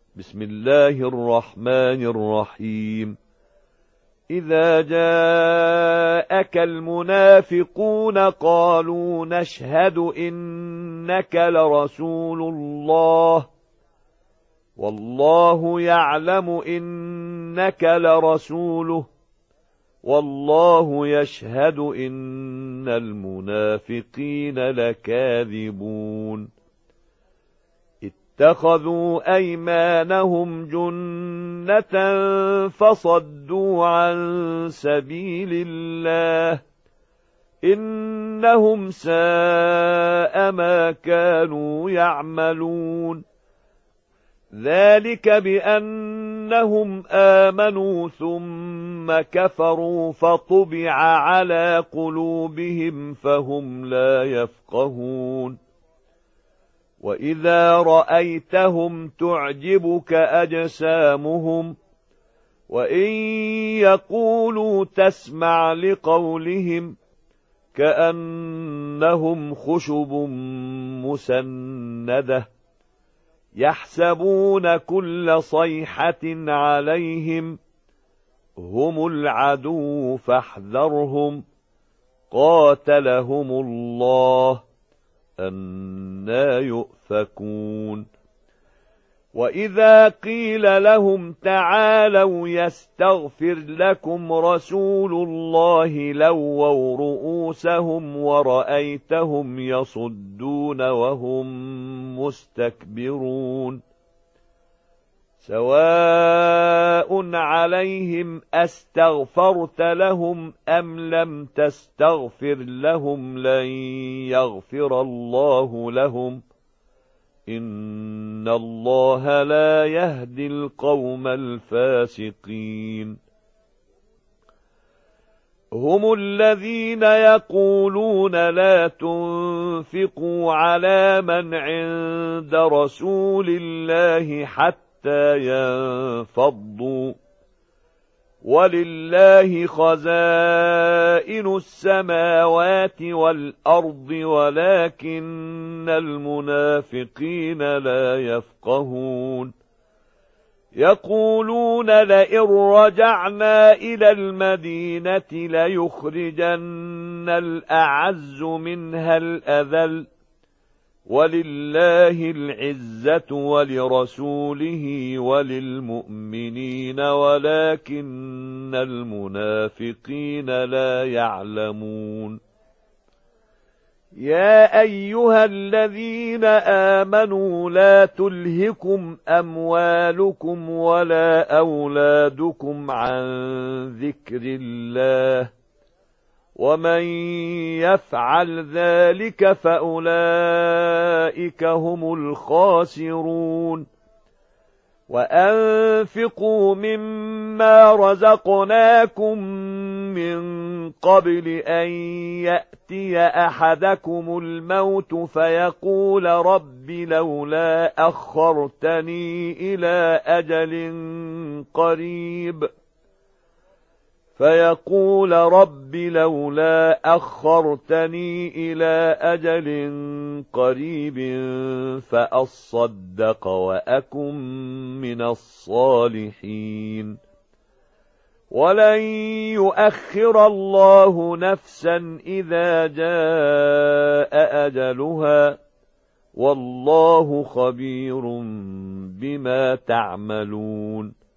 بسم الله الرحمن الرحيم. إذا جاءك المنافقون قالوا نشهد إنك لرسول الله والله يعلم إنك لرسوله والله يشهد إن المنافقين لكاذبون. اتخذوا أيمانهم جنة فصدوا عن سبيل الله إنهم ساء ما كانوا يعملون. ذلك بأنهم آمنوا ثم كفروا فطبع على قلوبهم فهم لا يفقهون. وإذا رأيتهم تعجبك أجسامهم وإن يقولوا تسمع لقولهم كأنهم خشب مسندة يحسبون كل صيحة عليهم هم العدو فاحذرهم قاتلهم الله أنى يؤفكون. وإذا قيل لهم تعالوا يستغفر لكم رسول الله لووا رؤوسهم ورأيتهم يصدون وهم مستكبرون. سواء عليهم أستغفرت لهم أم لم تستغفر لهم لن يغفر الله لهم إن الله لا يهدي القوم الفاسقين. هم الذين يقولون لا تنفقوا على من عند رسول الله حتى ينفضوا ولله خزائن السماوات والأرض ولكن المنافقين لا يفقهون. يقولون لئن رجعنا إلى المدينة ليخرجن الأعز منها الأذل ولله العزة ولرسوله وللمؤمنين ولكن المنافقين لا يعلمون. يا أيها الذين آمنوا لا تلهكم أموالكم ولا أولادكم عن ذكر الله ومن يفعل ذلك فأولئك هم الخاسرون. وأنفقوا مما رزقناكم من قبل أن يأتي أحدكم الموت فيقول رب لولا أخرتني إلى أجل قريب فأصدق وأكن من الصالحين. ولن يؤخر الله نفسا إذا جاء أجلها والله خبير بما تعملون.